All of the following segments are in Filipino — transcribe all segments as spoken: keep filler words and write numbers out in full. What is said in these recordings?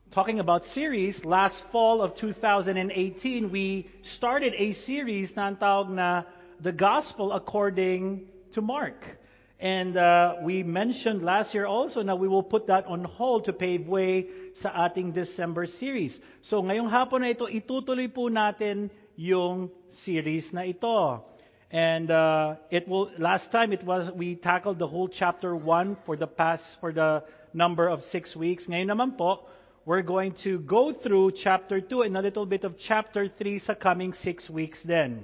talking about series, last fall of two thousand eighteen, we started a series na ang tawag na The Gospel According to Mark. And uh, we mentioned last year also na we will put that on hold to pave way sa ating December series. So ngayong hapon na ito, itutuloy po natin yung series na ito. And uh, it will. Last time it was we tackled the whole chapter one for the past for the number of six weeks. Ngayon naman po, we're going to go through chapter two and a little bit of chapter three sa coming six weeks then.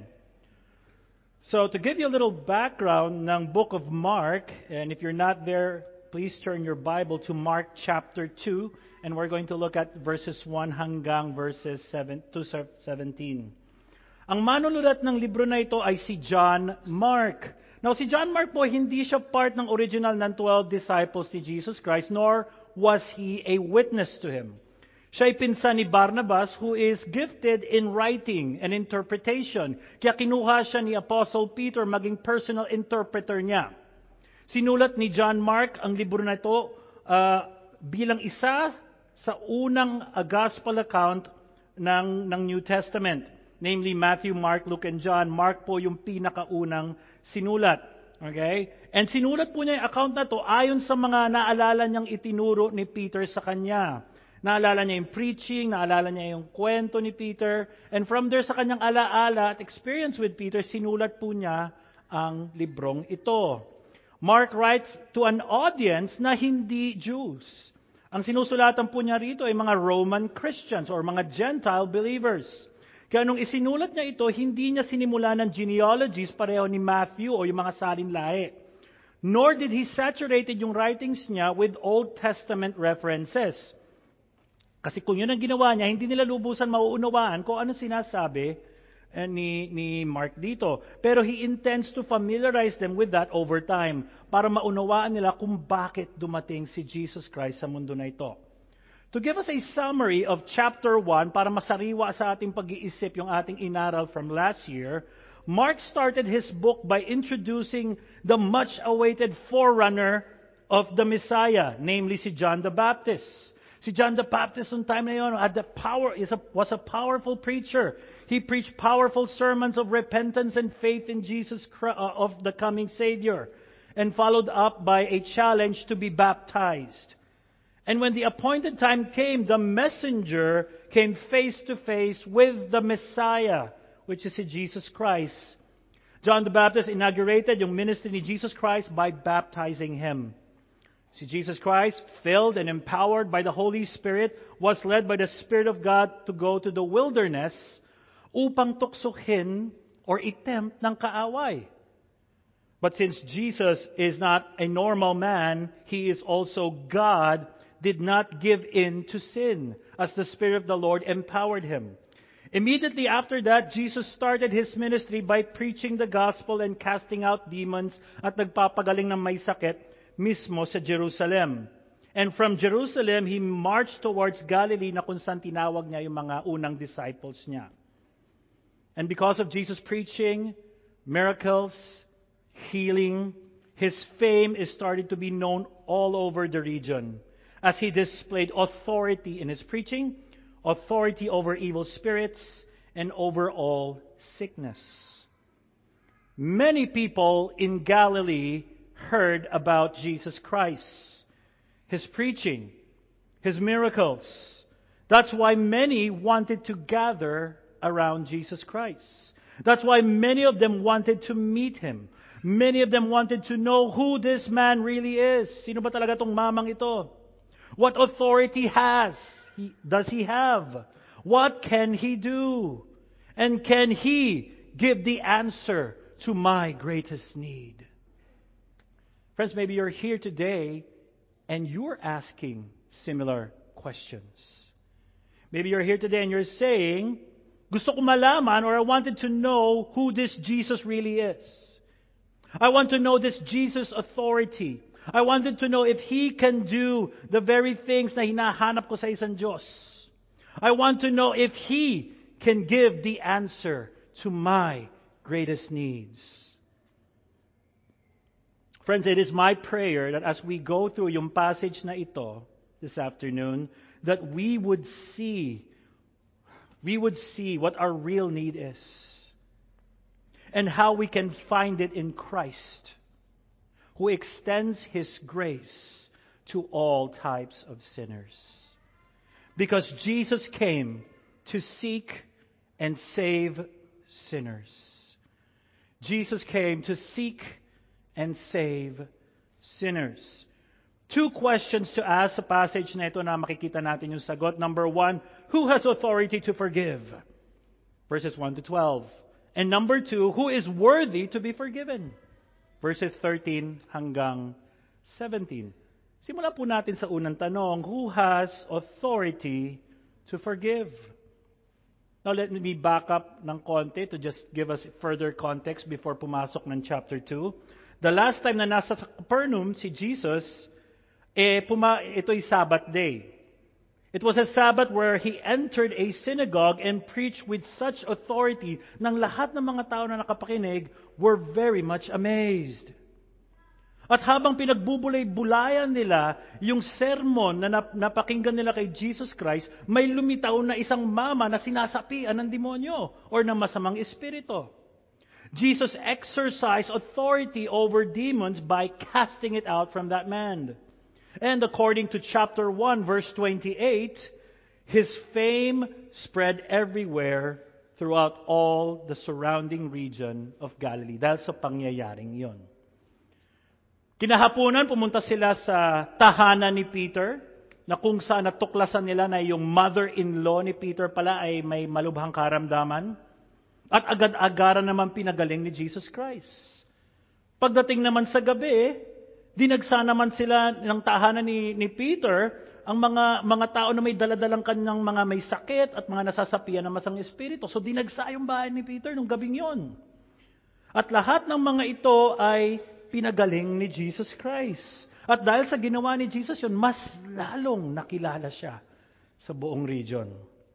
So to give you a little background ng book of Mark, and if you're not there, please turn your Bible to Mark chapter two, and we're going to look at verses one hanggang verses seven to seventeen. Ang manululat ng libro na ito ay si John Mark. Now, si John Mark po, hindi siya part ng original ng twelve disciples ni Jesus Christ, nor was he a witness to him. Siya ay pinsan ni Barnabas, who is gifted in writing and interpretation. Kaya kinuha siya ni Apostle Peter maging personal interpreter niya. Sinulat ni John Mark ang libro na ito uh, bilang isa sa unang uh, gospel account ng, ng New Testament. Namely, Matthew, Mark, Luke, and John. Mark po yung pinakaunang sinulat. Okay? And sinulat po niya yung account na to ayon sa mga naalala niyang itinuro ni Peter sa kanya. Naalala niya yung preaching, naalala niya yung kwento ni Peter. And from there, sa kanyang alaala at experience with Peter, sinulat po niya ang librong ito. Mark writes to an audience na hindi Jews. Ang sinusulatan po niya rito ay mga Roman Christians or mga Gentile believers. Kaya nung isinulat niya ito, hindi niya sinimula ng genealogies pareho ni Matthew o yung mga salin lahi. Nor did he saturated yung writings niya with Old Testament references. Kasi kung yun ang ginawa niya, hindi nila lubusan mauunawaan kung ano sinasabi eh, ni, ni Mark dito. Pero he intends to familiarize them with that over time para maunawaan nila kung bakit dumating si Jesus Christ sa mundo na ito. To give us a summary of chapter one, para masariwa sa ating pag-iisip yung ating inaral from last year, Mark started his book by introducing the much-awaited forerunner of the Messiah, namely si John the Baptist. Si John the Baptist noong time na yun had the power, is a, was a powerful preacher. He preached powerful sermons of repentance and faith in Jesus Christ, uh, of the coming Savior, and followed up by a challenge to be baptized. And when the appointed time came, the messenger came face to face with the Messiah, which is Jesus Christ. John the Baptist inaugurated yung ministry ni Jesus Christ by baptizing him. See, Jesus Christ, filled and empowered by the Holy Spirit, was led by the Spirit of God to go to the wilderness upang tuksohin or itempt ng kaaway. But since Jesus is not a normal man, he is also God, did not give in to sin, as the Spirit of the Lord empowered him. Immediately after that, Jesus started his ministry by preaching the gospel and casting out demons at nagpapagaling ng may sakit mismo sa Jerusalem. And from Jerusalem, he marched towards Galilee na kung saan tinawag niya yung mga unang disciples niya. And because of Jesus' preaching, miracles, healing, his fame is started to be known all over the region, as he displayed authority in his preaching, authority over evil spirits, and over all sickness. Many people in Galilee heard about Jesus Christ, his preaching, his miracles. That's why many wanted to gather around Jesus Christ. That's why many of them wanted to meet him. Many of them wanted to know who this man really is. Sino ba talaga tong mamang ito? What authority has he, does he have? What can he do? And can he give the answer to my greatest need? Friends, maybe you're here today and you're asking similar questions. Maybe you're here today and you're saying, gusto ko malaman, or I wanted to know who this Jesus really is. I want to know this Jesus' authority. I wanted to know if He can do the very things na hinahanap ko sa isang Diyos. I want to know if He can give the answer to my greatest needs. Friends, it is my prayer that as we go through yung passage na ito, this afternoon, that we would see, we would see what our real need is and how we can find it in Christ, who extends His grace to all types of sinners. Because Jesus came to seek and save sinners. Jesus came to seek and save sinners. Two questions to ask sa passage na ito na makikita natin yung sagot. Number one, who has authority to forgive? Verses one to twelve. And number two, who is worthy to be forgiven? Verses thirteen hanggang seventeen. Simula po natin sa unang tanong, who has authority to forgive? Now let me back up ng konti to just give us further context before pumasok ng chapter two. The last time na nasa Capernaum si Jesus, eh, puma, ito'y Sabbath day. It was a Sabbath where He entered a synagogue and preached with such authority nang lahat ng mga tao na nakapakinig were very much amazed. At habang pinagbubulay-bulayan nila yung sermon na napakinggan nila kay Jesus Christ, may lumitaw na isang mama na sinasapian ng demonyo or ng masamang espiritu. Jesus exercised authority over demons by casting it out from that man. And according to chapter one, verse twenty-eight, His fame spread everywhere throughout all the surrounding region of Galilee. Dahil sa pangyayaring yon. Kinahaponan, pumunta sila sa tahanan ni Peter, na kung saan natuklasan nila na yung mother-in-law ni Peter pala ay may malubhang karamdaman. At agad-agaran naman pinagaling ni Jesus Christ. Pagdating naman sa gabi, dinagsa naman sila ng tahanan ni, ni Peter, ang mga mga tao na may daladalang kanyang mga may sakit at mga nasasapian ng masang espiritu. So dinagsa yung bahay ni Peter nung gabing yon. At lahat ng mga ito ay pinagaling ni Jesus Christ. At dahil sa ginawa ni Jesus yun, mas lalong nakilala siya sa buong region.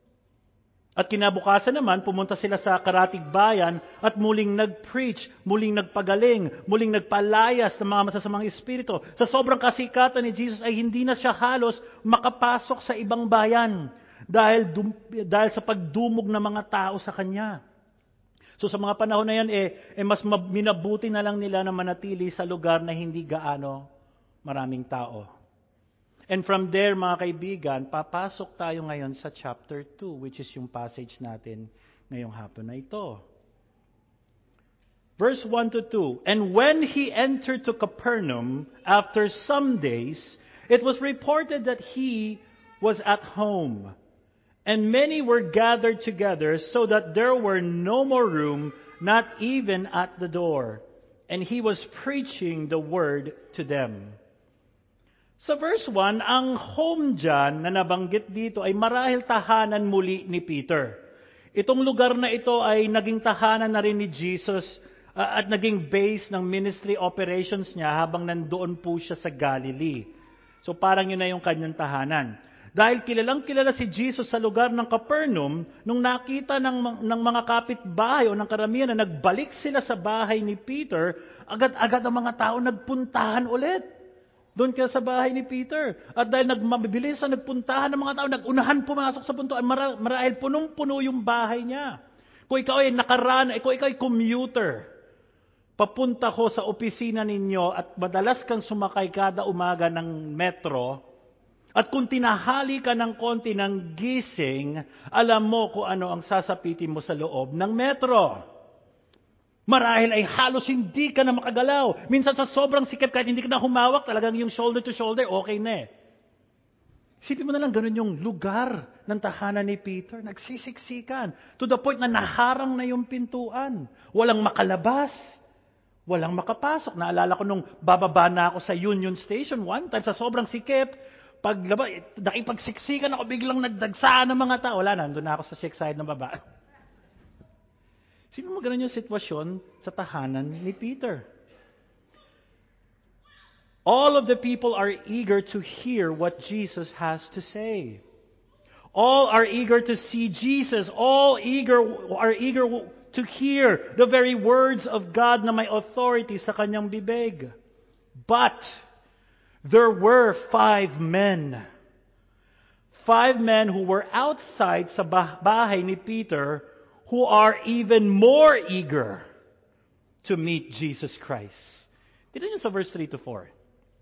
At kinabukasan naman, pumunta sila sa karatig bayan at muling nag-preach, muling nagpagaling, muling nagpalayas ng mga masasamang espiritu. Sa sobrang kasikatan ni Jesus ay hindi na siya halos makapasok sa ibang bayan dahil, dum, dahil sa pagdumog ng mga tao sa Kanya. So sa mga panahon na yan, eh, eh mas minabuti na lang nila na manatili sa lugar na hindi gaano maraming tao. And from there, mga kaibigan, papasok tayo ngayon sa chapter two, which is yung passage natin ngayong hapon na ito. Verse one to two, And when He entered to Capernaum, after some days, it was reported that He was at home. And many were gathered together so that there were no more room, not even at the door. And He was preaching the word to them. Sa verse one, ang home dyan na nabanggit dito ay marahil tahanan muli ni Peter. Itong lugar na ito ay naging tahanan na rin ni Jesus uh, at naging base ng ministry operations niya habang nandoon po siya sa Galilee. So parang yun na yung kanyang tahanan. Dahil kilalang kilala si Jesus sa lugar ng Capernaum, nung nakita ng, ng mga kapitbahay o ng karamihan na nagbalik sila sa bahay ni Peter, agad-agad ang mga tao nagpuntahan ulit. Doon kaya sa bahay ni Peter. At dahil nagmabilis na nagpuntahan ng mga tao, nagunahan pumasok sa punto, ay mara, marahil punong-puno yung bahay niya. Kung ikaw ay nakaraan, kung ikaw ay commuter, papunta ko sa opisina ninyo at madalas kang sumakay kada umaga ng metro, at kung tinahali ka ng konti ng gising, alam mo kung ano ang sasapitin mo sa loob ng metro. Marahil ay halos hindi ka na makagalaw. Minsan sa sobrang sikip, kahit hindi ka na humawak, talagang yung shoulder to shoulder, okay na eh. Isipin mo na lang, ganun yung lugar ng tahanan ni Peter. Nagsisiksikan. To the point na naharang na yung pintuan. Walang makalabas. Walang makapasok. Naalala ko nung bababa na ako sa Union Station one time, sa sobrang sikip, paglaba, nakipagsiksikan ako, biglang nagdagsaan ng mga tao. Wala na, nandun na ako sa shake side ng baba. Sino mo ganun yung sitwasyon sa tahanan ni Peter? All of the people are eager to hear what Jesus has to say. All are eager to see Jesus. All eager are eager to hear the very words of God na may authority sa kanyang bibig. But there were five men five men who were outside sa bah- bahay ni Peter who are even more eager to meet Jesus Christ. Tignan niyo sa verse three to four.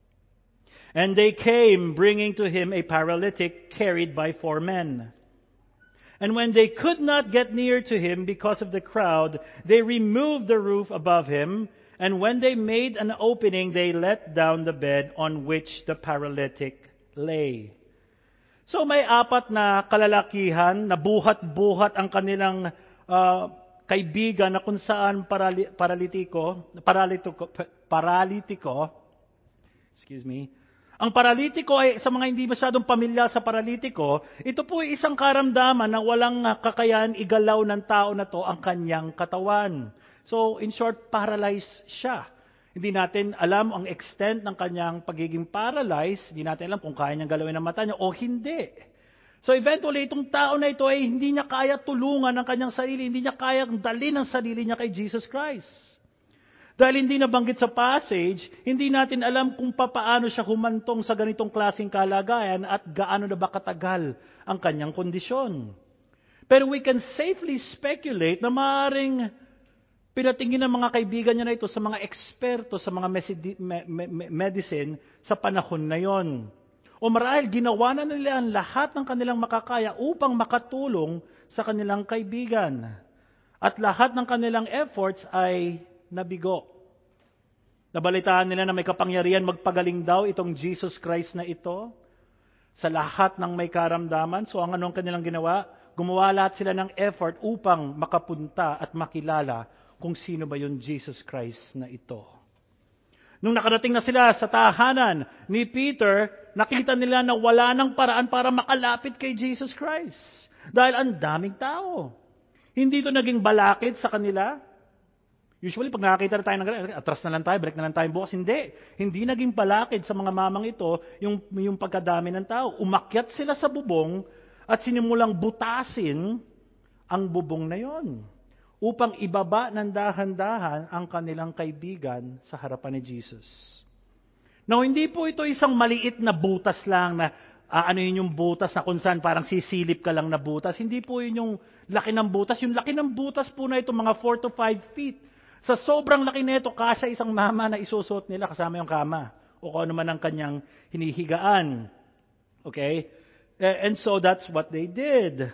And they came, bringing to him a paralytic carried by four men. And when they could not get near to him because of the crowd, they removed the roof above him, and when they made an opening, they let down the bed on which the paralytic lay. So may apat na kalalakihan na buhat-buhat ang kanilang uh, kaibigan na kung saan parali, paralitiko, paralitiko, paralitiko, excuse me, ang paralitiko ay, sa mga hindi masyadong pamilyar sa paralitiko, ito po ay isang karamdaman na walang kakayahan igalaw ng tao na to ang kanyang katawan. So, in short, paralyzed siya. Hindi natin alam ang extent ng kanyang pagiging paralyzed. Hindi natin alam kung kaya niyang galawin ang mata niya o hindi. So, eventually, itong tao na ito ay hindi niya kaya tulungan ang kanyang sarili. Hindi niya kaya dalhin ang sarili niya kay Jesus Christ. Dahil hindi nabanggit sa passage, hindi natin alam kung papaano siya humantong sa ganitong klaseng kalagayan at gaano na ba katagal ang kanyang kondisyon. Pero we can safely speculate na maaaring pinatingin ng mga kaibigan niya na ito sa mga eksperto sa mga medicine sa panahon na yon. O marahil ginawa na nila ang lahat ng kanilang makakaya upang makatulong sa kanilang kaibigan. At lahat ng kanilang efforts ay nabigo. Nabalitaan nila na may kapangyarihan magpagaling daw itong Jesus Christ na ito sa lahat ng may karamdaman. So ang anong kanilang ginawa? Gumawa lahat sila ng effort upang makapunta at makilala kung sino ba yung Jesus Christ na ito. Nung nakarating na sila sa tahanan ni Peter, nakita nila na wala nang paraan para makalapit kay Jesus Christ. Dahil ang daming tao. Hindi ito naging balakid sa kanila. Usually, pag nakakita na tayo ng ganyan, atras na lang tayo, break na lang tayo bukas. Hindi. Hindi naging balakid sa mga mamang ito yung, yung pagkadami ng tao. Umakyat sila sa bubong at sinimulang butasin ang bubong na yon upang ibaba ng dahan-dahan ang kanilang kaibigan sa harapan ni Jesus. Now, hindi po ito isang maliit na butas lang na uh, ano yun yung butas na kung saan parang sisilip ka lang na butas. Hindi po yun yung laki ng butas. Yung laki ng butas po na ito, mga four to five feet. Sa sobrang laki nito, kasya isang mama na isusuot nila kasama yung kama o kung ano man ang kanyang hinihigaan. Okay? And so that's what they did.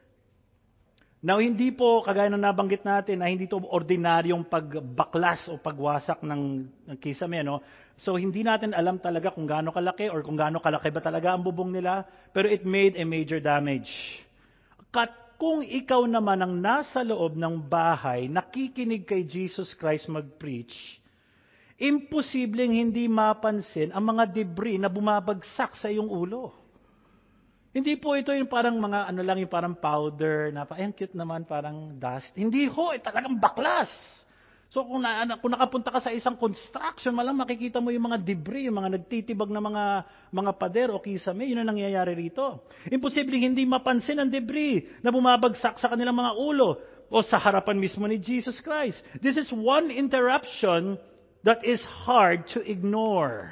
Now, hindi po, kagaya ng nabanggit natin, na hindi ito ordinaryong pagbaklas o pagwasak ng, ng kisame. No? So, hindi natin alam talaga kung gaano kalaki or kung gaano kalaki ba talaga ang bubong nila, pero it made a major damage. Kat kung ikaw naman ang nasa loob ng bahay, nakikinig kay Jesus Christ mag-preach, imposibleng hindi mapansin ang mga debris na bumabagsak sa iyong ulo. Hindi po ito yung parang mga ano lang, yung parang powder, na ay, ang cute naman, parang dust. Hindi ho, eh, talagang baklas. So kung, na, kung nakapunta ka sa isang construction, malang makikita mo yung mga debris, yung mga nagtitibag na mga, mga pader o kisame, yun ang nangyayari rito. Imposibleng hindi mapansin ang debris na bumabagsak sa kanilang mga ulo o sa harapan mismo ni Jesus Christ. This is one interruption that is hard to ignore.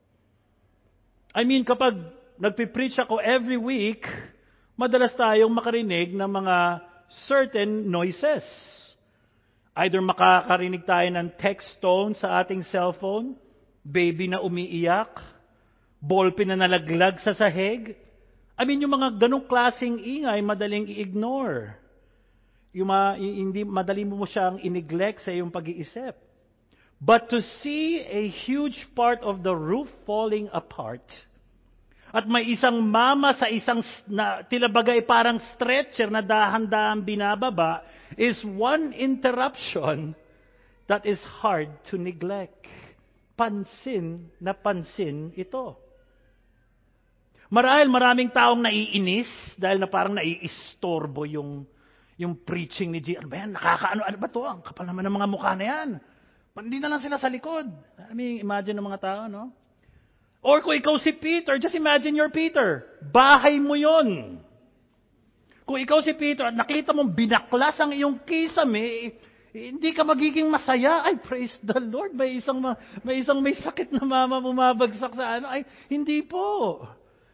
I mean, kapag nagpipreach ako every week, madalas tayong makarinig ng mga certain noises. Either makakarinig tayo ng text tone sa ating cellphone, baby na umiiyak, ballpen na nalaglag sa sahig. I mean, yung mga ganong klaseng ingay, madaling i-ignore. Yung ma, hindi, madali mo siyang i-neglect sa iyong pag-iisip. But to see a huge part of the roof falling apart, at may isang mama sa isang na, tila bagay parang stretcher na dahan-dahan binababa is one interruption that is hard to neglect. Pansin na pansin ito. Marahil maraming taong naiinis dahil na parang naiistorbo yung, yung preaching ni Jesus. Ano ba yan? Nakakaano? Ano ba to? Ang kapal naman ng mga mukha na yan. Hindi na lang sila sa likod. I mean, imagine ng mga tao, no? Or kung ikaw si Peter, just imagine you're Peter. Bahay mo yon. Kung ikaw si Peter at nakita mong binaklas ang iyong kisame, hindi ka magiging masaya. Ay, praise the Lord. May isang, may isang may sakit na mama bumabagsak sa ano. Ay, hindi po.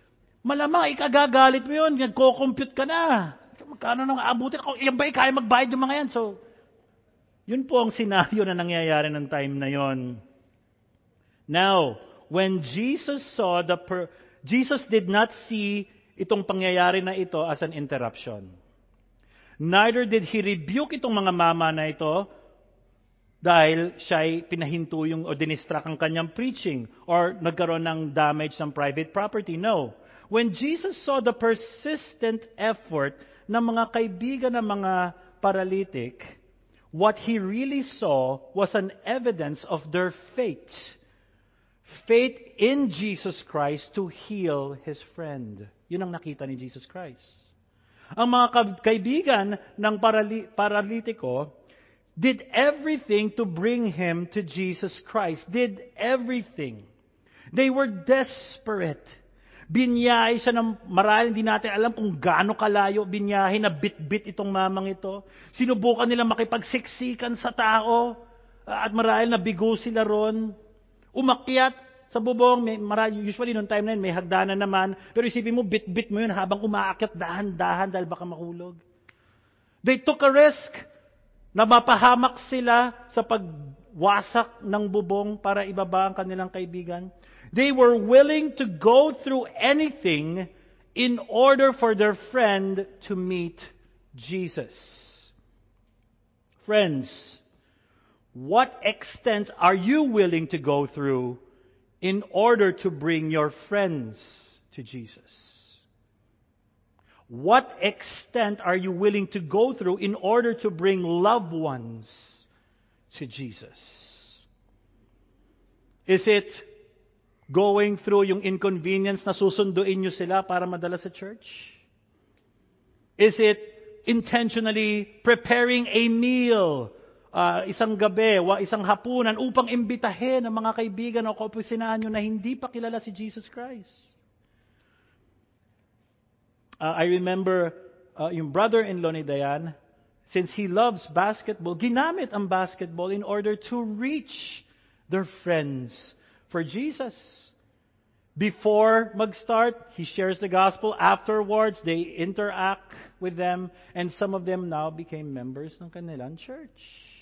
Malamang ikagagalit mo yun, nagko-compute ka na. Magkano nang aabutin ako? Yan ba, kaya magbayad yung mga yan? So, yun po ang senaryo na nangyayari ng time na yon. Now, when Jesus saw the per- Jesus did not see itong pangyayari na ito as an interruption. Neither did He rebuke itong mga mama na ito dahil siya'y pinahinto yung o dinistract ang kanyang preaching or nagkaroon ng damage ng private property. No. When Jesus saw the persistent effort ng mga kaibigan ng mga paralytic, what He really saw was an evidence of their faith. Faith in Jesus Christ to heal his friend. Yun ang nakita ni Jesus Christ. Ang mga kaibigan ng parali- paralitiko did everything to bring him to Jesus Christ. Did everything. They were desperate. Binyahe siya ng marahil hindi natin alam kung gaano kalayo binyahe na bit-bit itong mamang ito. Sinubukan nila makipagsiksikan sa tao at marahil nabigo sila ron. Umakyat sa bubong, may, marahil, usually noong time na yun, may hagdanan naman. Pero isipin mo, bit-bit mo yun habang umaakyat dahan-dahan dahil baka mahulog. They took a risk na mapahamak sila sa pagwasak ng bubong para ibaba ang kanilang kaibigan. They were willing to go through anything in order for their friend to meet Jesus. Friends, what extent are you willing to go through in order to bring your friends to Jesus? What extent are you willing to go through in order to bring loved ones to Jesus? Is it going through yung inconvenience na susunduin nyo sila para madala sa church? Is it intentionally preparing a meal, uh, isang gabi, isang hapunan, upang imbitahin ang mga kaibigan o kaopisinahan nyo na hindi pa kilala si Jesus Christ? Uh, I remember uh, yung brother-in-law ni Dayan, since he loves basketball, ginamit ang basketball in order to reach their friends for Jesus. Before mag-start, he shares the gospel. Afterwards, they interact with them. And some of them now became members ng kanilang church.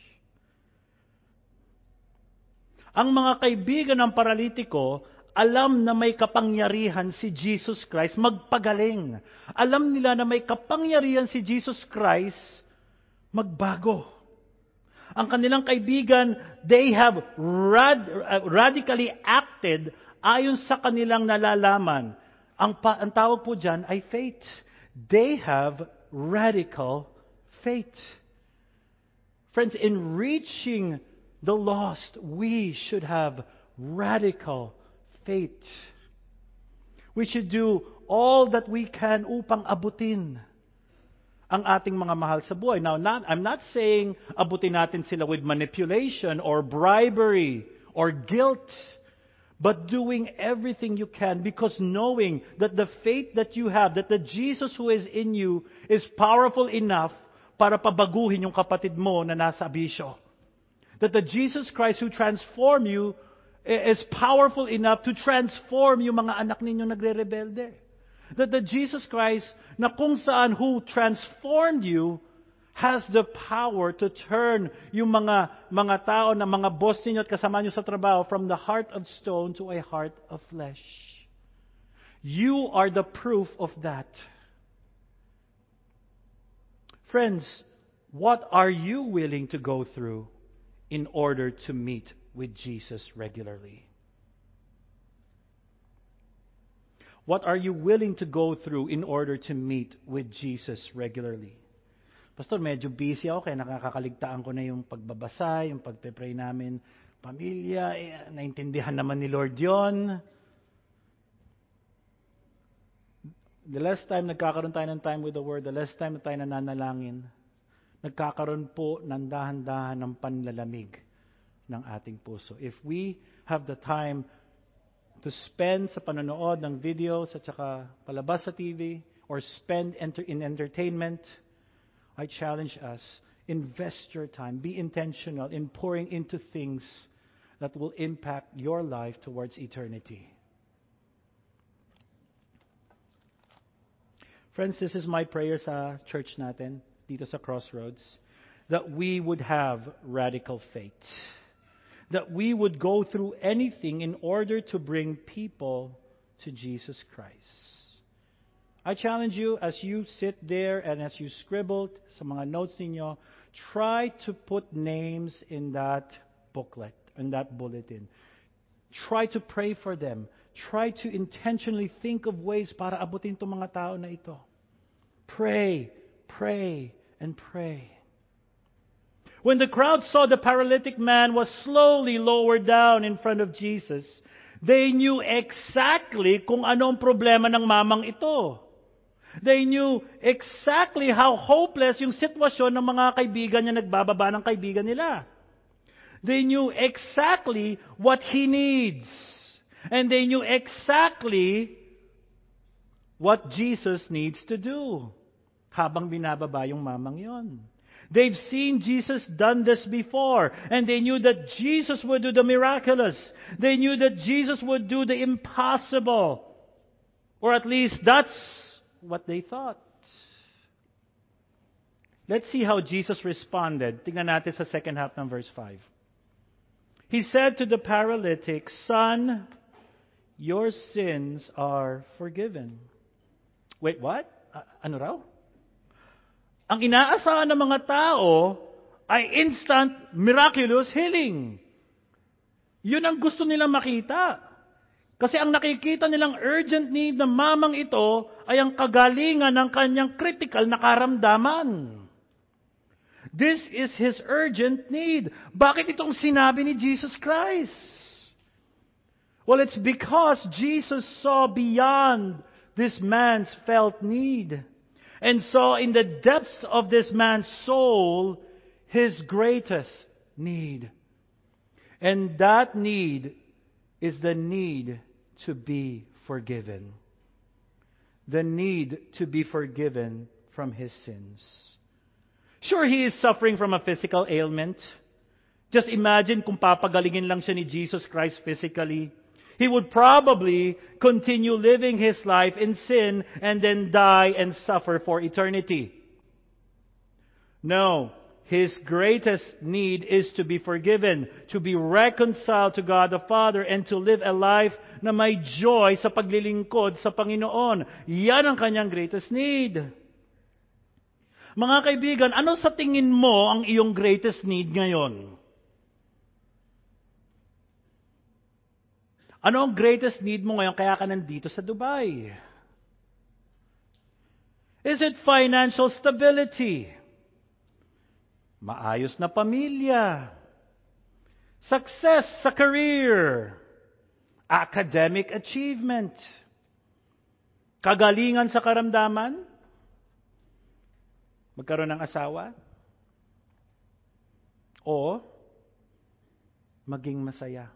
Ang mga kaibigan ng paralitiko, alam na may kapangyarihan si Jesus Christ magpagaling. Alam nila na may kapangyarihan si Jesus Christ magbago. Ang kanilang kaibigan, they have rad, uh, radically acted ayon sa kanilang nalalaman. Ang, pa, ang tawag po dyan ay faith. They have radical faith. Friends, in reaching the lost, we should have radical faith. We should do all that we can upang abutin ang ating mga mahal sa buhay. Now, not, I'm not saying abutin natin sila with manipulation or bribery or guilt, but doing everything you can because knowing that the faith that you have, that the Jesus who is in you is powerful enough para pabaguhin yung kapatid mo na nasa abisyo. That the Jesus Christ who transformed you is powerful enough to transform yung mga anak ninyo nagre-rebelde. That the Jesus Christ na kung saan who transformed you has the power to turn yung mga mga tao na mga boss ninyo at kasama nyo sa trabaho from the heart of stone to a heart of flesh. You are the proof of that. Friends, what are you willing to go through in order to meet with Jesus regularly? What are you willing to go through in order to meet with Jesus regularly? Pastor, medyo busy ako kaya nakakakaligtaan ko na yung pagbabasa, yung pagpe-pray namin. Pamilya, eh, naintindihan naman ni Lord yon. The less time nagkakaroon tayo ng time with the Word, the less time na tayo nananalangin, nagkakaroon po ng dahan-dahan ng panlalamig ng ating puso. If we have the time to spend sa panonood ng videos at saka palabas sa T V or spend enter in entertainment, I challenge us, invest your time, be intentional in pouring into things that will impact your life towards eternity. Friends, this is my prayer sa church natin, dito sa Crossroads, that we would have radical faith. That we would go through anything in order to bring people to Jesus Christ. I challenge you, as you sit there and as you scribbled sa mga notes ninyo, try to put names in that booklet, in that bulletin. Try to pray for them. Try to intentionally think of ways para abutin itong mga tao na ito. Pray, pray, and pray. When the crowd saw the paralytic man was slowly lowered down in front of Jesus, they knew exactly kung anong problema ng mamang ito. They knew exactly how hopeless yung sitwasyon ng mga kaibigan niya nagbababa ng kaibigan nila. They knew exactly what he needs. And they knew exactly what Jesus needs to do habang binababa yung mamang yon. They've seen Jesus done this before, and they knew that Jesus would do the miraculous. They knew that Jesus would do the impossible. Or at least that's what they thought. Let's see how Jesus responded. Tingnan natin sa second half ng verse five. He said to the paralytic, "Son, your sins are forgiven." Wait, what? Uh, ano raw? Ang inaasahan ng mga tao ay instant, miraculous healing. Yun ang gusto nilang makita. Kasi ang nakikita nilang urgent need ng mamang ito ay ang kagalingan ng kanyang critical na karamdaman. This is his urgent need. Bakit itong sinabi ni Jesus Christ? Well, it's because Jesus saw beyond this man's felt need and saw in the depths of this man's soul his greatest need. And that need is the need to be forgiven. The need to be forgiven from his sins. Sure, he is suffering from a physical ailment. Just imagine kung papagalingin lang siya ni Jesus Christ physically. He would probably continue living his life in sin and then die and suffer for eternity. No, his greatest need is to be forgiven, to be reconciled to God the Father, and to live a life na may joy sa paglilingkod sa Panginoon. Yan ang kanyang greatest need. Mga kaibigan, ano sa tingin mo ang iyong greatest need ngayon? Ano ang greatest need mo ngayon kaya ka nandito sa Dubai? Is it financial stability? Maayos na pamilya? Success sa career? Academic achievement? Kagalingan sa karamdaman? Magkaroon ng asawa? O maging masaya?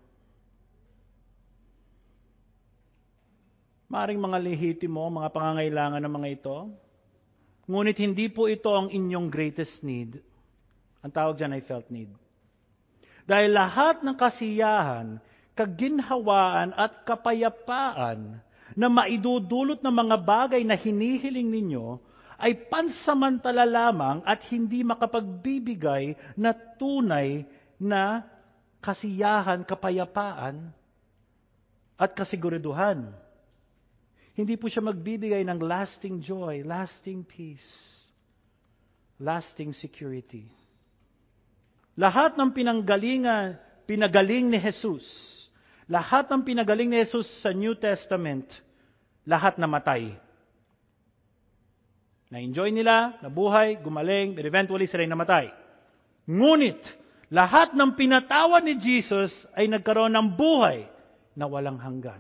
Maaring mga lehitimo, mga pangangailangan ng mga ito. Ngunit hindi po ito ang inyong greatest need. Ang tawag dyan ay felt need. Dahil lahat ng kasiyahan, kaginhawaan at kapayapaan na maidudulot ng mga bagay na hinihiling ninyo ay pansamantala lamang at hindi makapagbibigay na tunay na kasiyahan, kapayapaan at kasiguraduhan. Hindi po siya magbibigay ng lasting joy, lasting peace, lasting security. Lahat ng pinanggalingan, pinagaling ni Jesus, lahat ng pinagaling ni Jesus sa New Testament, lahat namatay. Na-enjoy nila, nabuhay, gumaling, but eventually sila ay namatay. Ngunit, lahat ng pinatawad ni Jesus ay nagkaroon ng buhay na walang hanggan.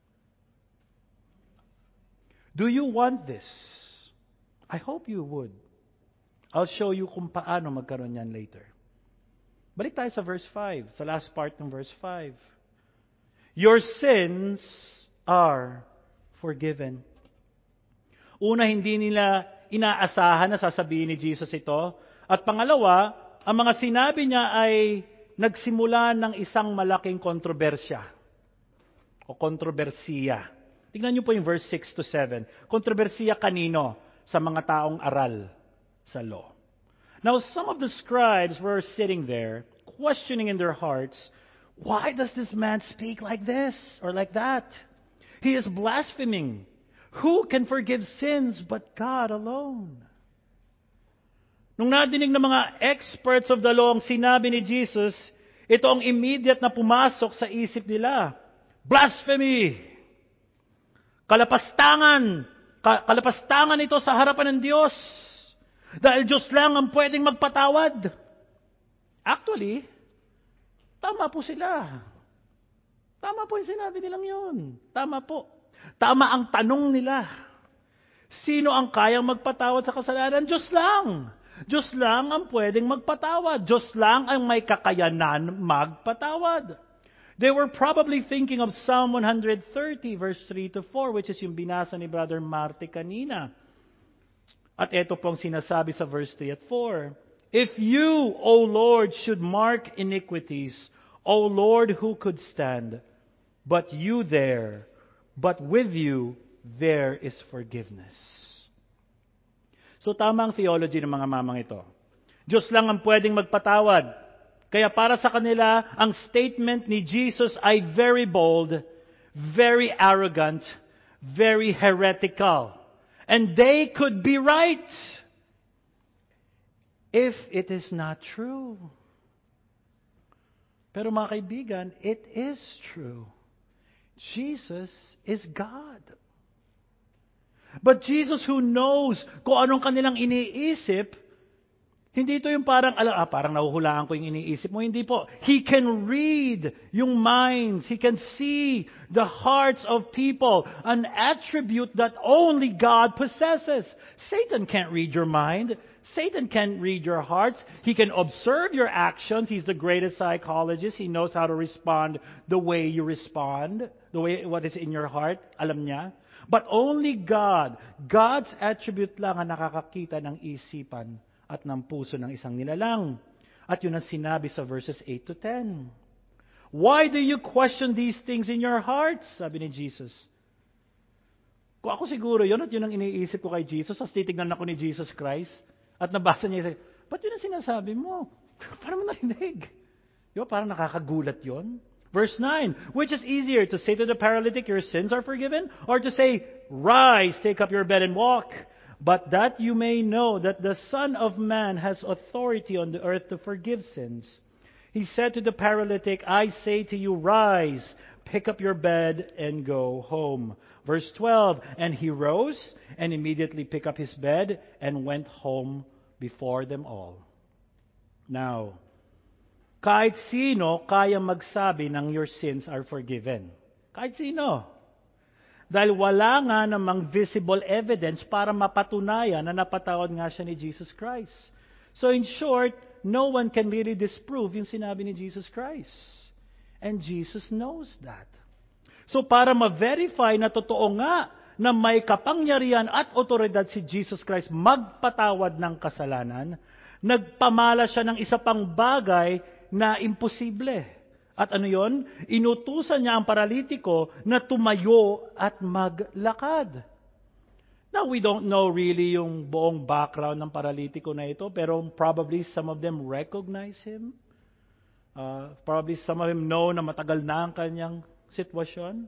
Do you want this? I hope you would. I'll show you kung paano magkaroon yan later. Balik tayo sa verse five, sa last part ng verse five. Your sins are forgiven. Una, hindi nila inaasahan na sasabihin ni Jesus ito. At pangalawa, ang mga sinabi niya ay nagsimula ng isang malaking kontrobersya o kontrobersiya. Tingnan niyo po yung verse six to seven. Kontrobersiya kanino? Sa mga taong aral sa law. Now, some of the scribes were sitting there, questioning in their hearts, why does this man speak like this or like that? He is blaspheming. Who can forgive sins but God alone? Nung nadinig ng mga experts of the law ang sinabi ni Jesus, ito ang immediate na pumasok sa isip nila. Blasphemy! Kalapastangan! Ka- kalapastangan ito sa harapan ng Diyos. Dahil Diyos lang ang pwedeng magpatawad. Actually, tama po sila. Tama po yung sinabi nilang yun. Tama po. Tama ang tanong nila. Sino ang kayang magpatawad sa kasalanan? Diyos lang. Diyos lang ang pwedeng magpatawad. Diyos lang ang may kakayanan magpatawad. They were probably thinking of Psalm one thirty, verse three to four, which is yung binasa ni Brother Marte kanina. At ito pong sinasabi sa verse three at four. If you, O Lord, should mark iniquities, O Lord, who could stand? But you there, but with you, there is forgiveness. So tama ang theology ng mga mamang ito. Diyos lang ang pwedeng magpatawad. Kaya para sa kanila, ang statement ni Jesus ay very bold, very arrogant, very heretical. And they could be right if it is not true. Pero mga kaibigan, it is true. Jesus is God. But Jesus who knows kung anong kanilang iniisip, hindi ito yung parang, ala, ah, parang nahuhulaan ko yung iniisip mo. Hindi po. He can read yung minds. He can see the hearts of people. An attribute that only God possesses. Satan can't read your mind. Satan can't read your hearts. He can observe your actions. He's the greatest psychologist. He knows how to respond the way you respond. The way what is in your heart. Alam niya. But only God. God's attribute lang ang nakakakita ng isipan at ng puso ng isang nilalang. At yun ang sinabi sa verses eight to ten. Why do you question these things in your hearts? Sabi ni Jesus. Kung ako siguro yun at yun ang iniisip ko kay Jesus, as titignan ako ni Jesus Christ, at nabasa niya, ba't yun ang sinasabi mo? Parang mo narinig. Di ba? Parang nakakagulat yun. Verse nine, which is easier, to say to the paralytic, your sins are forgiven, or to say, rise, take up your bed and walk? But that you may know that the Son of Man has authority on the earth to forgive sins. He said to the paralytic, I say to you, rise, pick up your bed, and go home. Verse twelve, and he rose, and immediately picked up his bed, and went home before them all. Now, kahit sino kaya magsabi ng your sins are forgiven. Kahit sino. Dahil wala nga namang visible evidence para mapatunayan na napatawad nga siya ni Jesus Christ. So in short, no one can really disprove yung sinabi ni Jesus Christ. And Jesus knows that. So para ma-verify na totoo nga na may kapangyarihan at otoridad si Jesus Christ magpatawad ng kasalanan, nagpamala siya ng isa pang bagay na imposible. At ano yon? Inutusan niya ang paralitiko na tumayo at maglakad. Now, we don't know really yung buong background ng paralitiko na ito, pero probably some of them recognize him. Uh, probably some of them know na matagal na ang kanyang sitwasyon.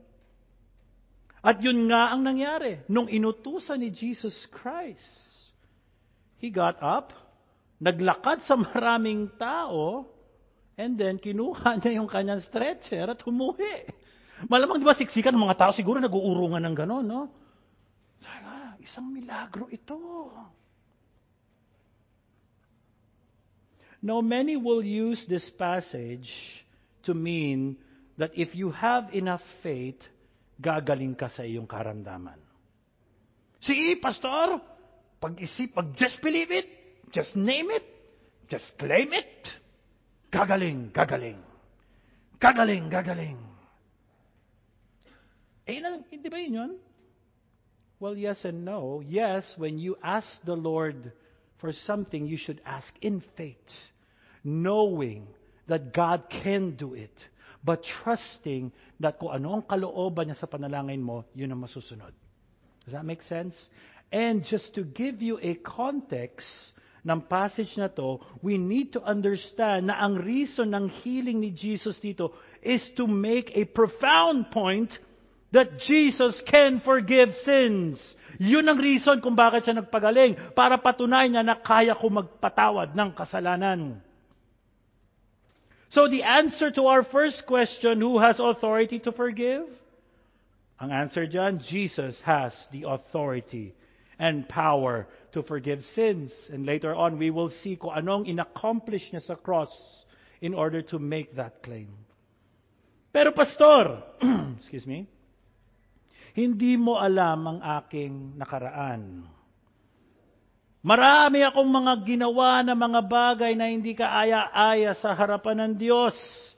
At yun nga ang nangyari. Nung inutusan ni Jesus Christ, he got up, naglakad sa maraming tao, and then, kinuha niya yung kanyang stretcher at humuhi. Malamang, di ba, siksikan ng mga tao, siguro nag-uurungan ng gano'n, no? Sabi, isang milagro ito. Now, many will use this passage to mean that if you have enough faith, gagaling ka sa iyong karamdaman. See, Pastor, pag-isip, pag just believe it, just name it, just claim it, gagaling, gagaling. Gagaling, gagaling. Eh, hindi ba yun yun? Well, yes and no. Yes, when you ask the Lord for something, you should ask in faith, knowing that God can do it. but trusting that kung ano ang kalooban niya sa panalangin mo, yun ang masusunod. Does that make sense? And just to give you a context ng passage na to, we need to understand na ang reason ng healing ni Jesus dito is to make a profound point that Jesus can forgive sins. Yun ang reason kung bakit siya nagpagaling, para patunayan niya na kaya ko magpatawad ng kasalanan. So the answer to our first question, who has authority to forgive? Ang answer dyan, Jesus has the authority and power to forgive sins. And later on, we will see kung anong inaccomplish niya sa cross in order to make that claim. Pero pastor, excuse me, hindi mo alam ang aking nakaraan. Marami akong mga ginawa na mga bagay na hindi kaaya-aya sa harapan ng Diyos.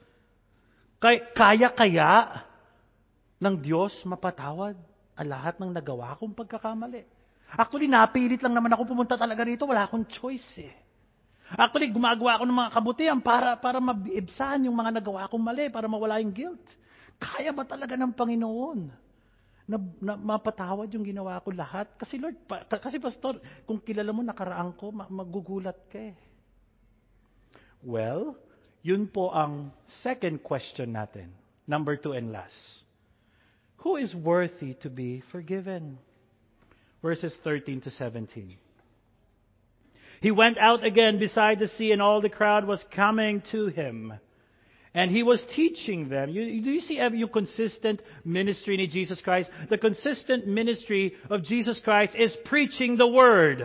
Kaya-kaya ng Diyos mapatawad ang lahat ng nagawa kong pagkakamali. Actually, napilit lang naman ako pumunta talaga rito. Wala akong choice eh. Actually, gumagawa ako ng mga kabutihan para, para maibsan yung mga nagawa kong mali, para mawala yung guilt. Kaya ba talaga ng Panginoon na, na mapatawad yung ginawa ko lahat? Kasi Lord, pa, kasi Pastor, kung kilala mo nakaraan ko, magugulat ka eh. Well, yun po ang second question natin. Number two and last. Who is worthy to be forgiven? Verses thirteen to seventeen. He went out again beside the sea, and all the crowd was coming to him. And he was teaching them. You, do you see every consistent ministry in Jesus Christ? The consistent ministry of Jesus Christ is preaching the Word.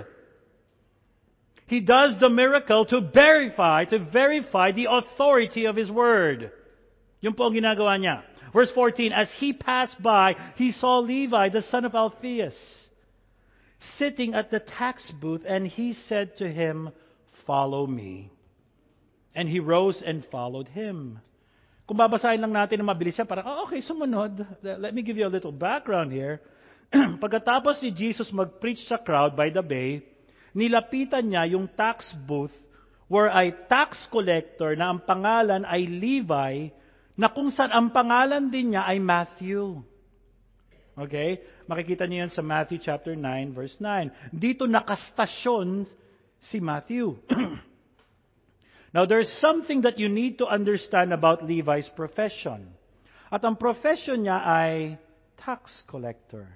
He does the miracle to verify, to verify the authority of His Word. Yun po ang ginagawa niya. Verse fourteen, as he passed by, he saw Levi, the son of Alphaeus, sitting at the tax booth, and he said to him, "Follow me." And he rose and followed him. Kung babasahin lang natin na mabilis siya, parang, oh, okay, sumunod. Let me give you a little background here. Pagkatapos ni Jesus mag-preach sa crowd by the bay, nilapitan niya yung tax booth where ay tax collector na ang pangalan ay Levi, na kung saan ang pangalan din niya ay Matthew. Okay? Makikita niyo yan sa Matthew chapter nine, verse nine. Dito nakastasyon si Matthew. Now, there's something that you need to understand about Levi's profession. At ang profession niya ay tax collector.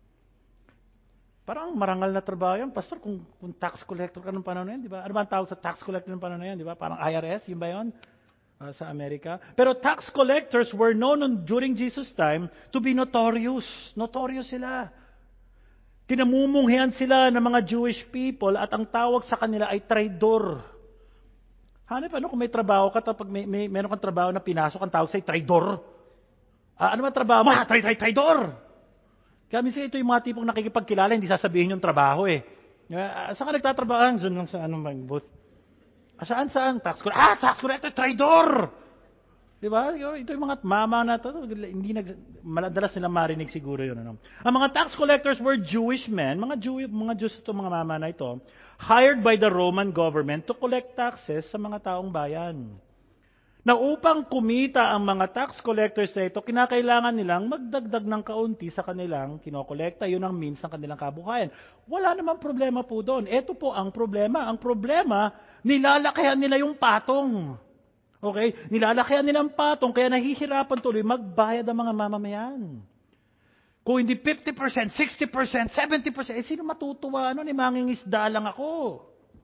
Parang marangal na trabaho yan. Pastor, kung, kung tax collector ka ng panahon na yan, di ba? Ano ba ang tawag sa tax collector ng panahon na yan, di ba? Parang I R S, yun ba yun? Uh, sa Amerika. Pero tax collectors were known on, during Jesus' time to be notorious. Notorious sila. Kinamumunghian sila ng mga Jewish people at ang tawag sa kanila ay traidor. Hanip, ano kung may trabaho ka, tapos may, may, meron kang trabaho na pinasok, ang tawag sa'yo, traidor. Ah, ano ba trabaho mo? Ah, tray, tray, traidor! Kaya minsan ito yung mga tipong nakikipagkilala, hindi sasabihin yung trabaho eh. Uh, saan ka nagtatrabaho? Doon sa anong bang booth? Ah, saan, saan? Tax collector. Ah, tax collector, traidor! Diba? Ito yung mga mama na to, hindi nag, maladalas nila marinig siguro yun. Ano? Ang mga tax collectors were Jewish men, mga Jew, mga Jews ito, mga mama na ito, hired by the Roman government to collect taxes sa mga taong bayan. Na upang kumita ang mga tax collectors na ito, kinakailangan nilang magdagdag ng kaunti sa kanilang kinokolekta. Yun ang means ng kanilang kabuhayan. Wala namang problema po doon. Ito po ang problema. Ang problema, nilalakihan nila yung patong. Okay? Nilalakihan nila ang patong, kaya nahihirapan tuloy magbayad ang mga mamamayan. Kung hindi fifty percent, sixty percent, seventy percent, eh sino matutuwa? Ano, ni mangingisda lang ako.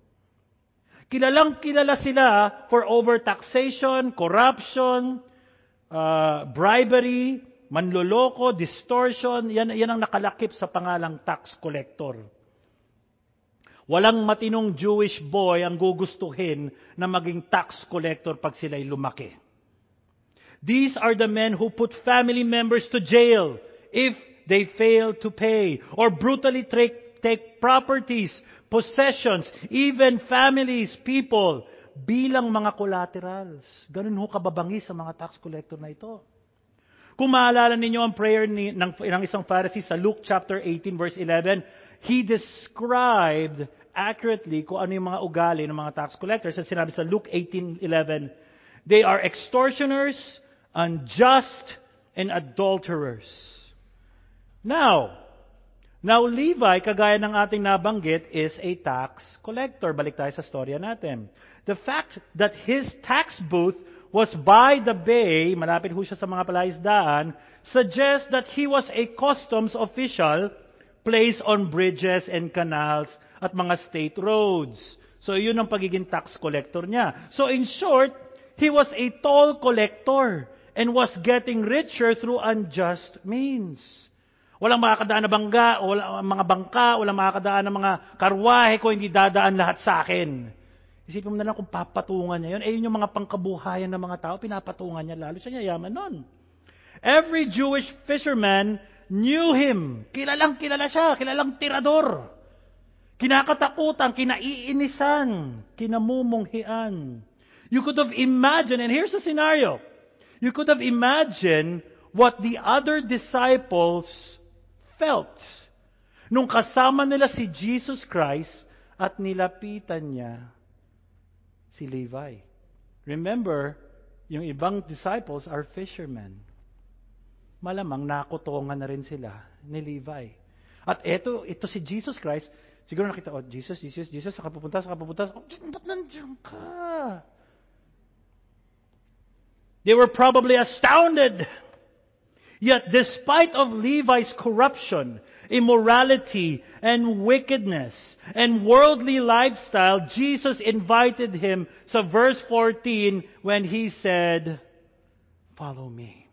Kilalang kilala sila for overtaxation, corruption, uh, bribery, manloloko, distortion. Yan, yan ang nakalakip sa pangalang tax collector. Walang matinong Jewish boy ang gugustuhin na maging tax collector pag sila'y lumaki. These are the men who put family members to jail if they fail to pay, or brutally take, take properties, possessions, even families, people, bilang mga collaterals. Ganun ho kababangis sa mga tax collector na ito. Kung maalala ninyo ang prayer ni, ng, ng isang Pharisee sa Luke chapter eighteen verse eleven, he described accurately kung ano yung mga ugali ng mga tax collectors. At sinabi sa Luke eighteen eleven, they are extortioners, unjust, and adulterers. Now, now Levi, kagaya ng ating nabanggit, is a tax collector. Balik tayo sa storya natin. The fact that his tax booth was by the bay, malapit ho siya sa mga palaisdaan, suggests that he was a customs official placed on bridges and canals at mga state roads. So yun ang pagiging tax collector niya. So in short, he was a toll collector and was getting richer through unjust means. Walang makakadaan na bangga, walang mga bangka, walang makakadaan na mga karwahe ko, hindi dadaan lahat sa akin. Isipin mo na lang kung papatungan niya yun. Eh yun yung mga pangkabuhayan ng mga tao, pinapatungan niya, lalo siya yayaman nun. Every Jewish fisherman knew him. Kilalang kilala siya, kilalang tirador. Kinakatakutan, kinaiinisan, kinamumunghian. You could have imagined, and here's the scenario. You could have imagined what the other disciples felt nung kasama nila si Jesus Christ at nilapitan niya si Levi. Remember, yung ibang disciples are fishermen. Malamang nakutungan na rin sila ni Levi. At eto, ito si Jesus Christ, siguro nakita, oh, Jesus, Jesus, Jesus, saka pupunta, saka pupunta, oh, ba't nandiyan ka? They were probably astounded. Yet, despite of Levi's corruption, immorality, and wickedness, and worldly lifestyle, Jesus invited him sa verse fourteen when he said, "Follow me."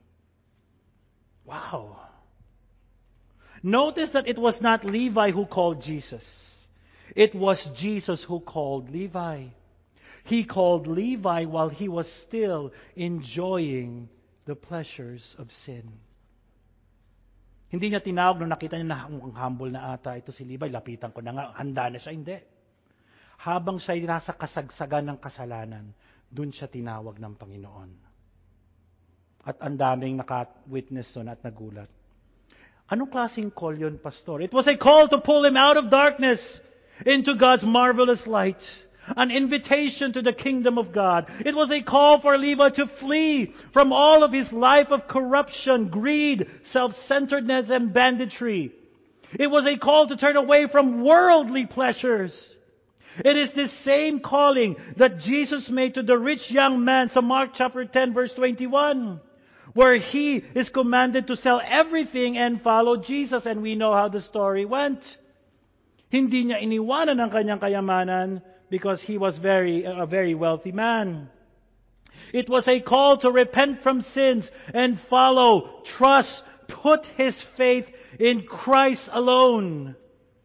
Wow. Notice that it was not Levi who called Jesus. It was Jesus who called Levi. He called Levi while he was still enjoying the pleasures of sin. Hindi niya tinawag nung nakita niya na ang humble na ata ito si Levi, lapitan ko na nga, handa na siya. Hindi. Habang siya nasa kasagsagan ng kasalanan, dun siya tinawag ng Panginoon. At ang daming naka-witness doon at nagulat. Anong klaseng call yun, Pastor? It was a call to pull him out of darkness into God's marvelous light. An invitation to the kingdom of God. It was a call for Levi to flee from all of his life of corruption, greed, self-centeredness, and banditry. It was a call to turn away from worldly pleasures. It is the same calling that Jesus made to the rich young man from Mark chapter ten verse twenty-one, where he is commanded to sell everything and follow Jesus. And we know how the story went. Hindi niya iniwanan ang kanyang kayamanan because he was very a very wealthy man. It was a call to repent from sins and follow, trust, put his faith in Christ alone.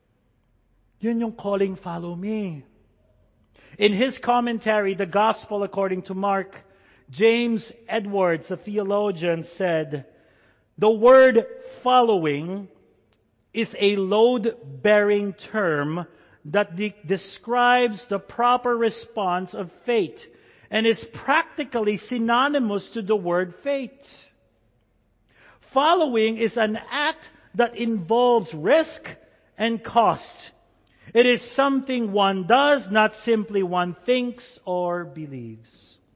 Yun yung calling, follow me. In his commentary, The Gospel According to Mark, James Edwards, a theologian, said, the word following is a load-bearing term that de- describes the proper response of faith and is practically synonymous to the word faith. Following is an act that involves risk and cost. It is something one does, not simply one thinks or believes.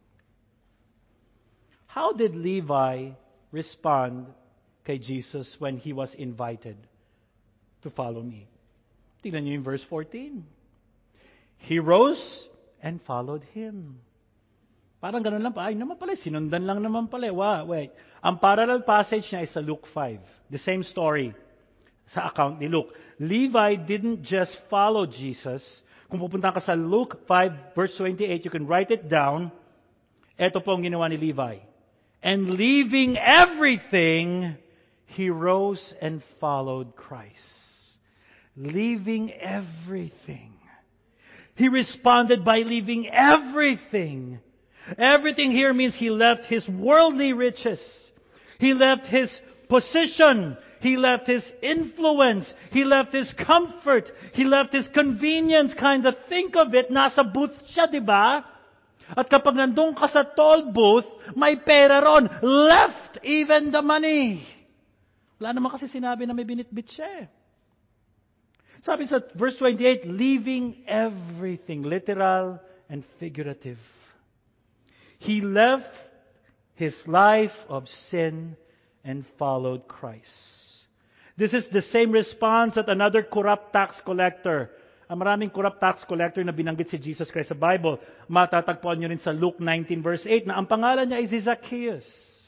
How did Levi respond kay Jesus when he was invited to follow me? Tingnan niyo yung verse fourteen. He rose and followed him. Parang ganun lang pa. Ay naman pala, sinundan lang naman pala. Wow, wait. Ang parallel passage niya is sa Luke five. The same story sa account ni Luke. Levi didn't just follow Jesus. Kung pupunta ka sa Luke five verse twenty-eight, you can write it down. Ito po ang ginawa ni Levi. And leaving everything, he rose and followed Christ. Leaving everything. He responded by leaving everything. Everything here means he left his worldly riches. He left his position. He left his influence. He left his comfort. He left his convenience. Kind of think of it, nasa booth siya, di ba? At kapag nandun ka sa toll booth, may pera ron. Left even the money. Wala naman kasi sinabi na may binitbit siya eh. Sabi sa verse twenty-eight, leaving everything, literal and figurative. He left his life of sin and followed Christ. This is the same response that another corrupt tax collector. Ang maraming corrupt tax collector na binanggit si Jesus Christ sa Bible, matatagpuan nyo rin sa Luke nineteen verse eight na ang pangalan niya ay si Zacchaeus.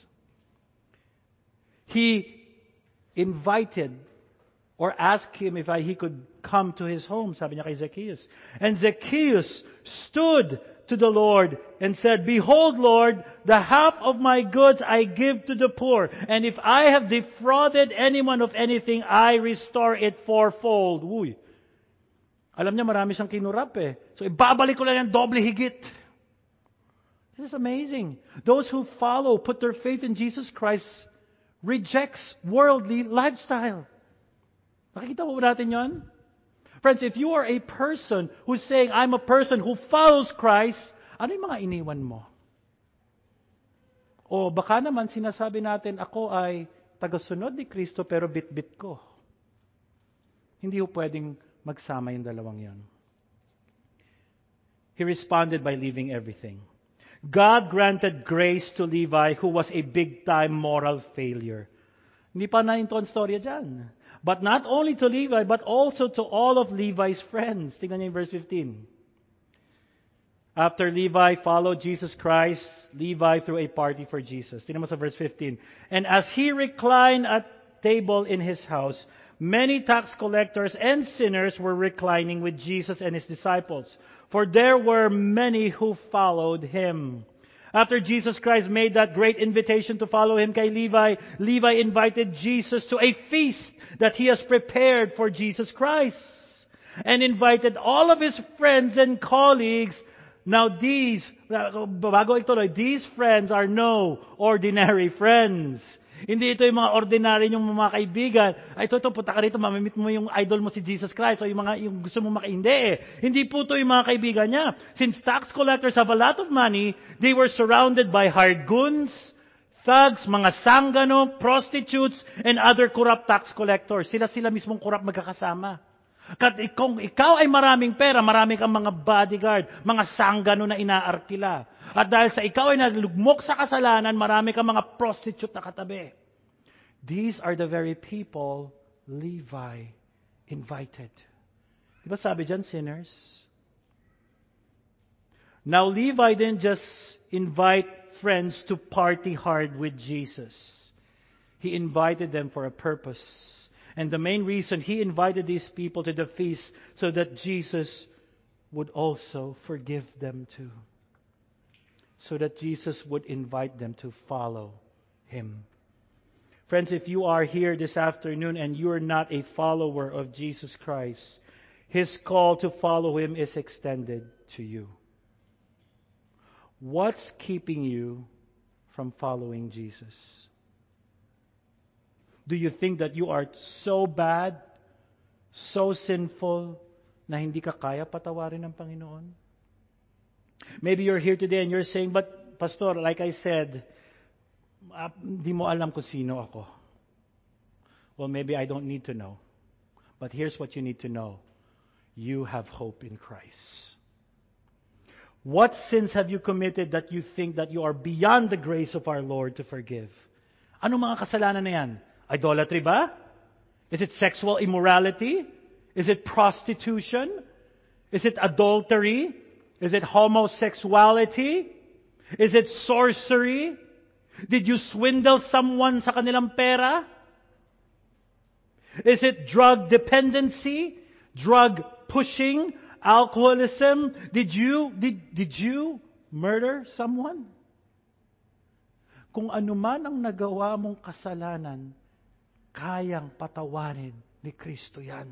He invited or asked him if I, he could come to his home, sabi niya kay Zacchaeus. And Zacchaeus stood to the Lord and said, Behold, Lord, the half of my goods I give to the poor, and if I have defrauded anyone of anything, I restore it fourfold. Uy. Alam niya, marami siyang kinurap eh. So, ibabalik ko lang yan, doble higit. This is amazing. Those who follow, put their faith in Jesus Christ, rejects worldly lifestyle. Nakikita mo ba natin yon? Friends, if you are a person who's saying, I'm a person who follows Christ, ano yung mga iniwan mo? O baka naman sinasabi natin, ako ay tagasunod ni Kristo pero bit-bit ko. Hindi ho pwedeng magsama yung dalawang yan. He responded by leaving everything. God granted grace to Levi who was a big-time moral failure. Hindi pa na ito ang storya dyan. But not only to Levi, but also to all of Levi's friends. Tingnan niyo yung verse fifteen. After Levi followed Jesus Christ, Levi threw a party for Jesus. Tingnan mo sa verse fifteen. And as he reclined at table in his house, many tax collectors and sinners were reclining with Jesus and his disciples. For there were many who followed him. After Jesus Christ made that great invitation to follow Him kay Levi, Levi invited Jesus to a feast that he has prepared for Jesus Christ. And invited all of his friends and colleagues. Now these, bago ituloy, these friends are no ordinary friends. Hindi ito yung mga ordinary yung mga kaibigan. Ay, ito, ito, punta ka rito, mamimit mo yung idol mo si Jesus Christ o yung mga yung gusto mo maka... Hindi eh. Hindi po ito yung mga kaibigan niya. Since tax collectors have a lot of money, they were surrounded by hired goons, thugs, mga sanggano, prostitutes, and other corrupt tax collectors. Sila-sila mismong corrupt magkakasama. Kat kung ikaw ay maraming pera, marami kang mga bodyguard, mga sanggano na inaarkila. At dahil sa ikaw ay nalugmok sa kasalanan, marami kang mga prostitute na katabi. These are the very people Levi invited. Diba sabi dyan, sinners? Now Levi didn't just invite friends to party hard with Jesus. He invited them for a purpose. And the main reason he invited these people to the feast so that Jesus would also forgive them too. So that Jesus would invite them to follow Him. Friends, if you are here this afternoon and you are not a follower of Jesus Christ, His call to follow Him is extended to you. What's keeping you from following Jesus? Do you think that you are so bad, so sinful, na hindi ka kaya patawarin ng Panginoon? Maybe you're here today and you're saying, but Pastor, like I said, hindi mo alam kung sino ako. Well, maybe I don't need to know. But here's what you need to know. You have hope in Christ. What sins have you committed that you think that you are beyond the grace of our Lord to forgive? Ano mga kasalanan na yan? Idolatry ba? Is it sexual immorality? Is it prostitution? Is it adultery? Is it homosexuality? Is it sorcery? Did you swindle someone sa kanilang pera? Is it drug dependency? Drug pushing? Alcoholism? Did you, did, did you murder someone? Kung anuman ang nagawa mong kasalanan, kayang patawarin ni Kristo yan.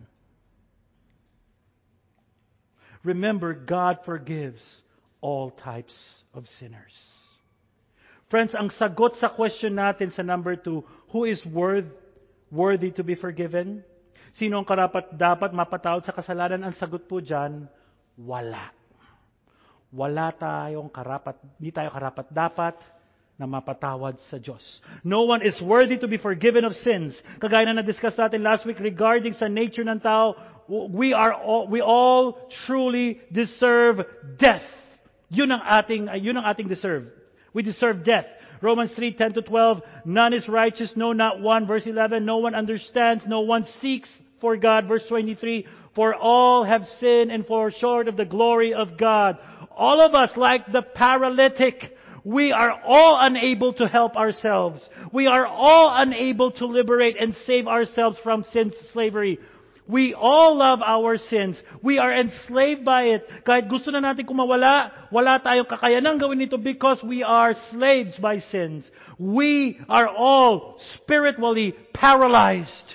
Remember, God forgives all types of sinners. Friends, ang sagot sa question natin sa number two, who is worth, worthy to be forgiven? Sino ang karapat dapat mapatawad sa kasalanan? Ang sagot po dyan, wala. Wala tayong karapat, hindi tayo karapat dapat na mapatawad sa Diyos. No one is worthy to be forgiven of sins. Kagaya na na-discuss natin last week regarding sa nature ng tao, we are all, we all truly deserve death. Yun ang ating, yun ang ating deserve. We deserve death. Romans three, ten to twelve, none is righteous, no, not one. Verse eleven, no one understands, no one seeks for God. Verse twenty-three, for all have sinned and fall short of the glory of God. All of us, like the paralytic, we are all unable to help ourselves. We are all unable to liberate and save ourselves from sin's slavery. We all love our sins. We are enslaved by it. Kahit gusto na natin kumawala, wala tayong kakayanang gawin ito because we are slaves by sins. We are all spiritually paralyzed,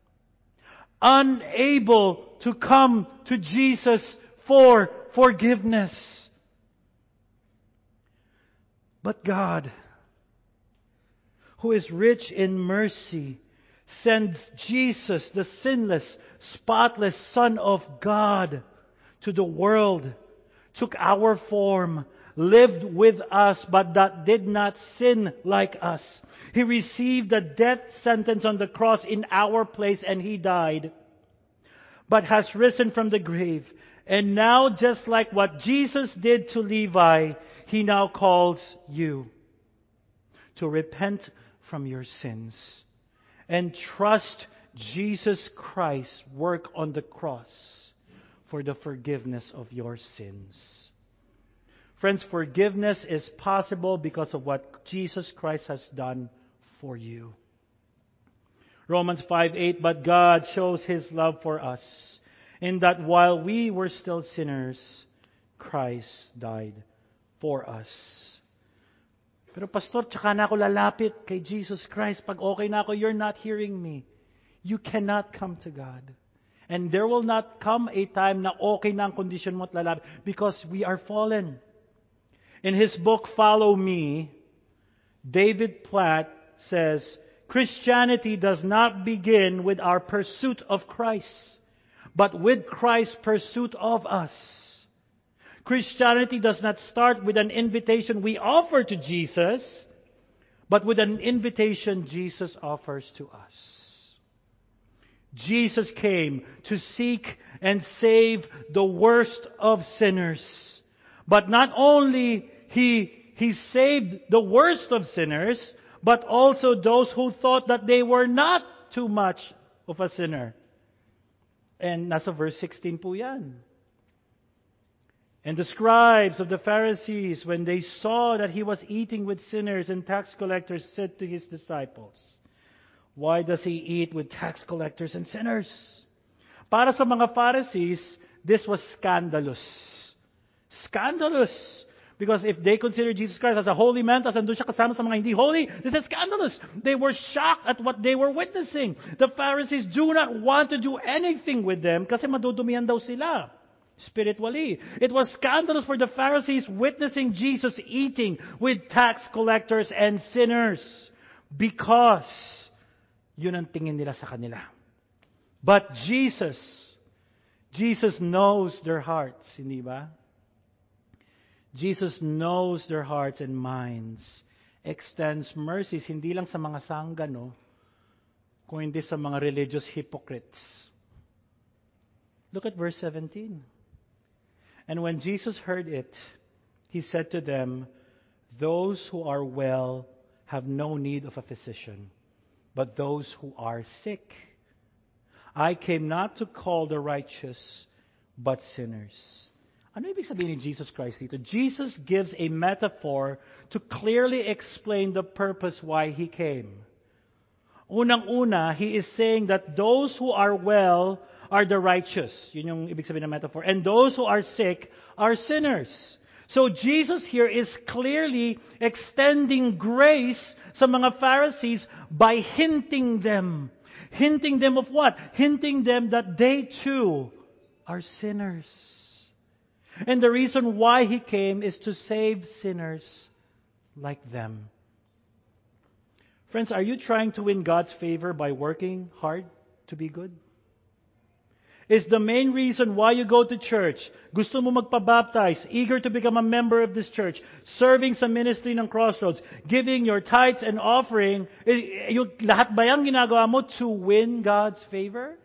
unable to come to Jesus for forgiveness. But God, who is rich in mercy, sends Jesus, the sinless, spotless Son of God, to the world, took our form, lived with us, but that did not sin like us. He received the death sentence on the cross in our place, and He died, but has risen from the grave. And now, just like what Jesus did to Levi, He now calls you to repent from your sins and trust Jesus Christ's work on the cross for the forgiveness of your sins. Friends, forgiveness is possible because of what Jesus Christ has done for you. Romans five eight, but God shows His love for us, in that while we were still sinners, Christ died for us. Pero pastor, tsaka na ako lalapit kay Jesus Christ. Pag okay na ako, you're not hearing me. You cannot come to God. And there will not come a time na okay na ang kondisyon mo at lalapit because we are fallen. In his book, Follow Me, David Platt says, Christianity does not begin with our pursuit of Christ, but with Christ's pursuit of us. Christianity does not start with an invitation we offer to Jesus, but with an invitation Jesus offers to us. Jesus came to seek and save the worst of sinners. But not only He, he saved the worst of sinners, but also those who thought that they were not too much of a sinner. And nasa verse sixteen po yan. And the scribes of the Pharisees, when they saw that He was eating with sinners and tax collectors, said to His disciples, why does He eat with tax collectors and sinners? Para sa mga Pharisees, this was scandalous. Scandalous. Because if they consider Jesus Christ as a holy man, tapos nandun siya kasama sa mga hindi holy, this is scandalous. They were shocked at what they were witnessing. The Pharisees do not want to do anything with them kasi madudumihan daw sila spiritually. It was scandalous for the Pharisees witnessing Jesus eating with tax collectors and sinners because yun ang tingin nila sa kanila. But Jesus, Jesus knows their hearts, hindi ba? Jesus knows their hearts and minds, extends mercies, hindi lang sa mga sanggano, kung hindi sa mga religious hypocrites. Look at verse seventeen. And when Jesus heard it, He said to them, those who are well have no need of a physician, but those who are sick. I came not to call the righteous, but sinners. Ano ibig sabihin ni Jesus Christ dito? Jesus gives a metaphor to clearly explain the purpose why He came. Unang-una, He is saying that those who are well are the righteous. Yun yung ibig sabihin ng metaphor. And those who are sick are sinners. So Jesus here is clearly extending grace sa mga Pharisees by hinting them. Hinting them of what? Hinting them that they too are sinners. And the reason why He came is to save sinners like them. Friends, are you trying to win God's favor by working hard to be good? Is the main reason why you go to church, gusto mo magpabaptize, eager to become a member of this church, serving sa ministry ng Crossroads, giving your tithes and offering, yung lahat ba yung ginagawa mo to win God's favor?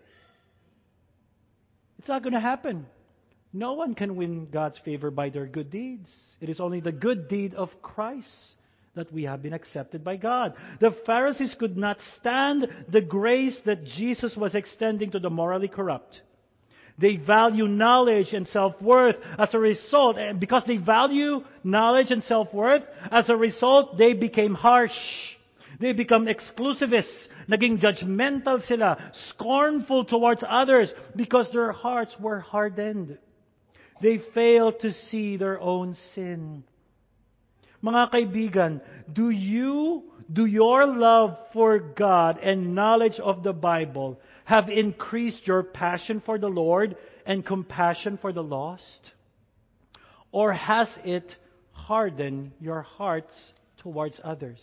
It's not going to happen. No one can win God's favor by their good deeds. It is only the good deed of Christ that we have been accepted by God. The Pharisees could not stand the grace that Jesus was extending to the morally corrupt. They value knowledge and self-worth. As a result, and because they value knowledge and self-worth, as a result, they became harsh. They become exclusivists. Naging judgmental sila, scornful towards others because their hearts were hardened. They failed to see their own sin. Mga kaibigan, do you, do your love for God and knowledge of the Bible have increased your passion for the Lord and compassion for the lost? Or has it hardened your hearts towards others?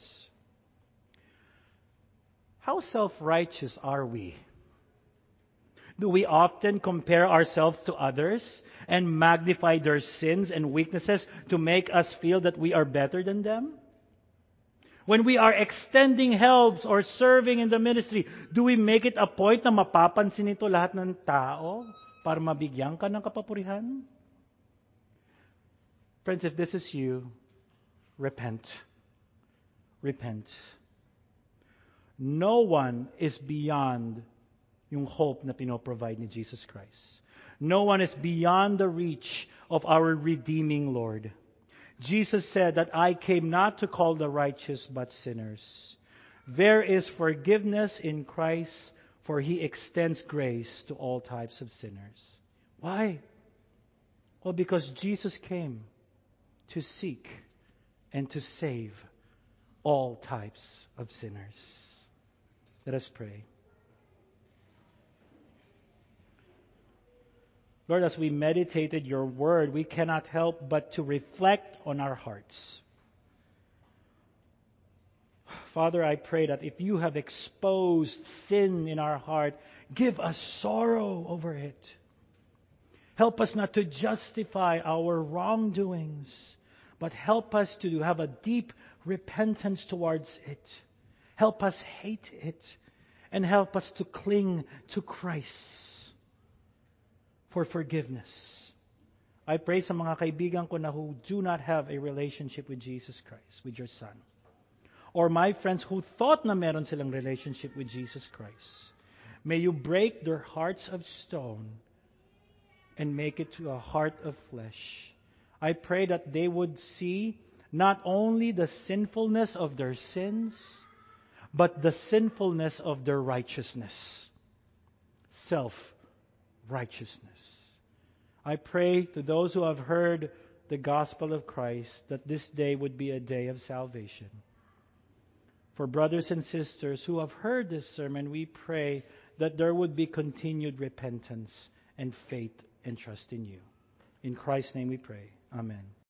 How self-righteous are we? Do we often compare ourselves to others and magnify their sins and weaknesses to make us feel that we are better than them? When we are extending helps or serving in the ministry, do we make it a point na mapapansin ito lahat ng tao para mabigyan ka ng kapapurihan? Friends, if this is you, repent. Repent. No one is beyond yung hope na pinoprovide ni Jesus Christ. No one is beyond the reach of our redeeming Lord. Jesus said that I came not to call the righteous but sinners. There is forgiveness in Christ, for He extends grace to all types of sinners. Why? Well, because Jesus came to seek and to save all types of sinners. Let us pray. Lord, as we meditated your word, we cannot help but to reflect on our hearts. Father, I pray that if you have exposed sin in our heart, give us sorrow over it. Help us not to justify our wrongdoings, but help us to have a deep repentance towards it. Help us hate it, and help us to cling to Christ for forgiveness. I pray sa mga kaibigan ko na who do not have a relationship with Jesus Christ, with your Son. Or my friends who thought na meron silang relationship with Jesus Christ. May you break their hearts of stone and make it to a heart of flesh. I pray that they would see not only the sinfulness of their sins, but the sinfulness of their righteousness. Self-righteousness. I pray to those who have heard the gospel of Christ that this day would be a day of salvation. For brothers and sisters who have heard this sermon, we pray that there would be continued repentance and faith and trust in you. In Christ's name we pray. Amen.